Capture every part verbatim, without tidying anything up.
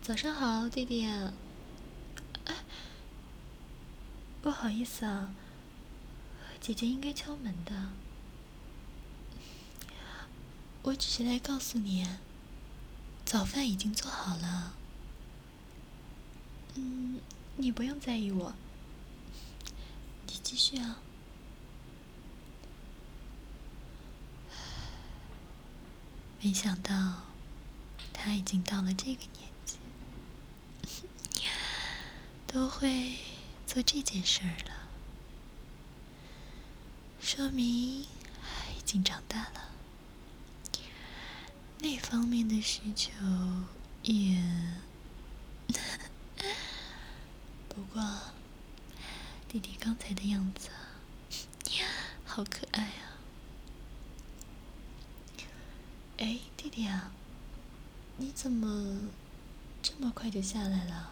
早上好，弟弟。哎，不好意思啊，姐姐应该敲门的。我只是来告诉你，早饭已经做好了。嗯，你不用在意我，你继续啊。没想到，他已经到了这个年纪，都会做这件事儿了，说明已经长大了。那方面的需求也……不过，弟弟刚才的样子，好可爱啊！哎，弟弟啊，你怎么这么快就下来了？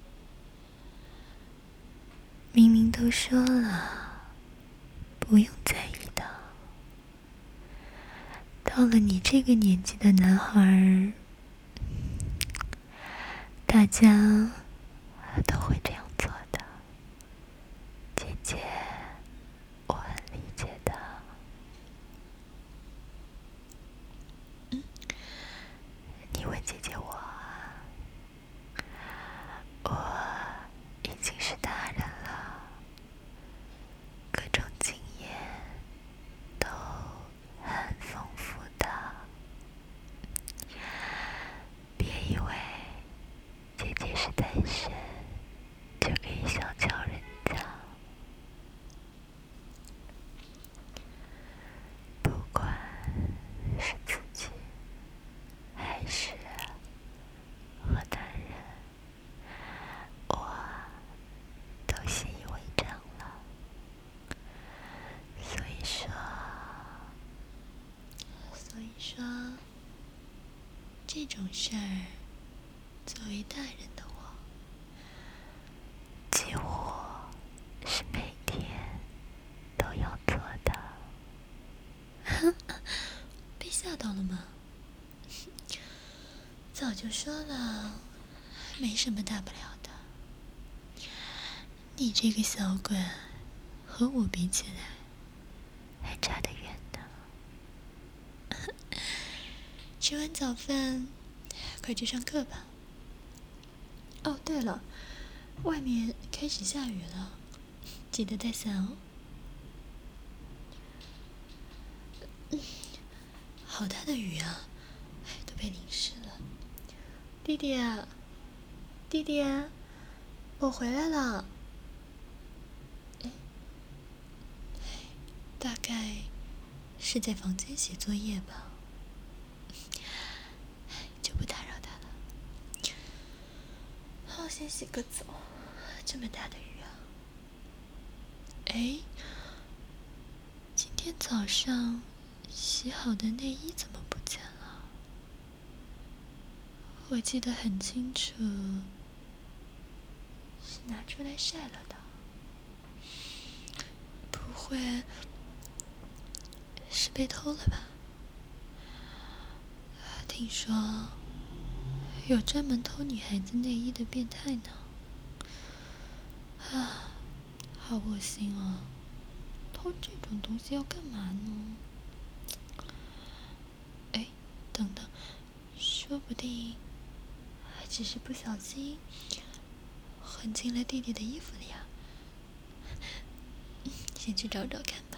明明都说了，不用在意的。到了你这个年纪的男孩，大家都会这样做的。姐姐，我很理解的。嗯，你问姐姐我，我已经是大人了，各种经验都很丰富的。别以为姐姐是单身就可以小瞧人家。不管是自己还是和男人，我都习以为常了。所以说，所以说，这种事儿，作为大人的我，几乎是每天都要做的。被吓到了吗？早就说了，没什么大不了的。你这个小鬼，和我比起来，还差得远呢。吃完早饭，快去上课吧。哦，对了，外面开始下雨了，记得带伞哦。嗯，好大的雨啊，都被淋湿了。弟弟啊，弟弟啊，我回来了。哎，大概是在房间写作业吧，就不打扰他了。好，先洗个澡，这么大的雨啊。哎，今天早上洗好的内衣怎么不见了？我记得很清楚，是拿出来晒了的。不会是被偷了吧？听说有专门偷女孩子内衣的变态呢。啊，好恶心啊！偷这种东西要干嘛呢？哎，等等，说不定还只是不小心混进了弟弟的衣服里啊。先去找找看吧。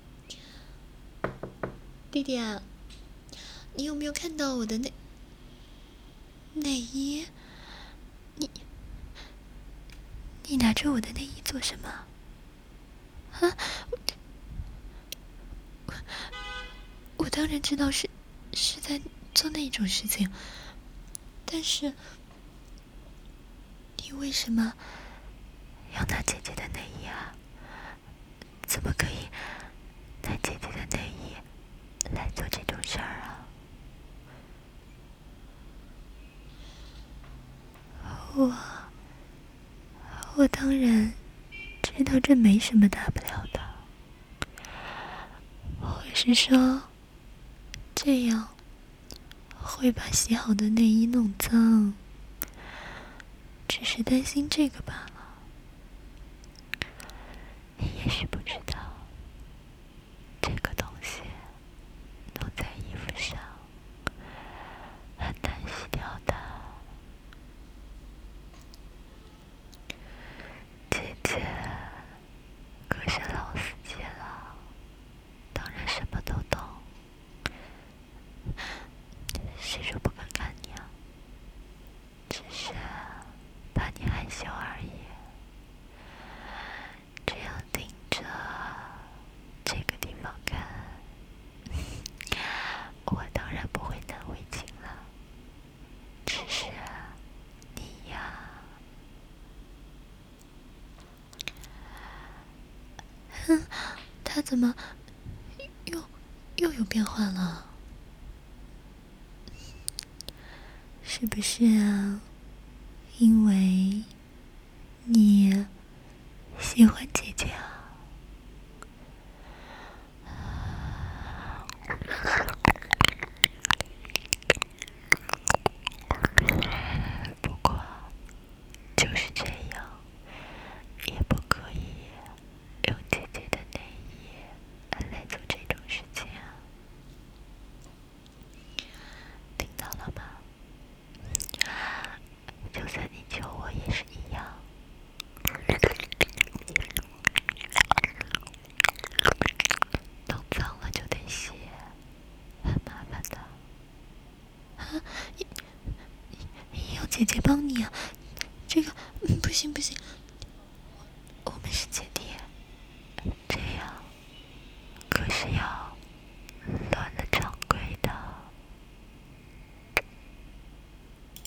弟弟啊，你有没有看到我的内内衣？你你拿着我的内衣做什么？啊，我我当然知道是是在做那种事情，但是你为什么要拿姐姐的内衣啊？怎么可以拿姐姐的内衣来做这种事儿啊？我我当然知道这没什么大不了的，我是说，这样会把洗好的内衣弄脏， 只是担心这个罢了。你也许不知道，这个东西弄在衣服上很难洗掉的。姐姐可是老司机了，当然什么都懂。谁说不敢看你啊？只是怕你害羞而已。这样盯着这个地方看，我当然不会难为情了。只是你呀，哼，他怎么又又有变化了？是不是啊？因为你喜欢姐姐啊？不过就是这样，也不可以用姐姐的内衣来做这种事情啊！听到了吗？就算你求我也是一样。弄脏了就得洗，很麻烦的。啊，要姐姐帮你啊？这个、嗯、不行不行，我们是姐弟，这样可是要